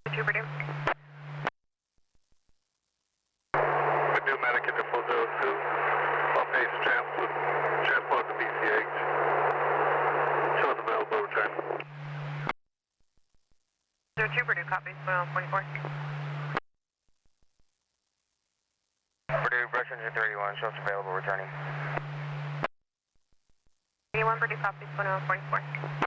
2 Purdue. Purdue Medic at 402. All pace transport to BCH. Shows available, return. 2 Purdue, copies, 44. Purdue, brush engine 31, shows available, returning. 81 Purdue, copies, 44.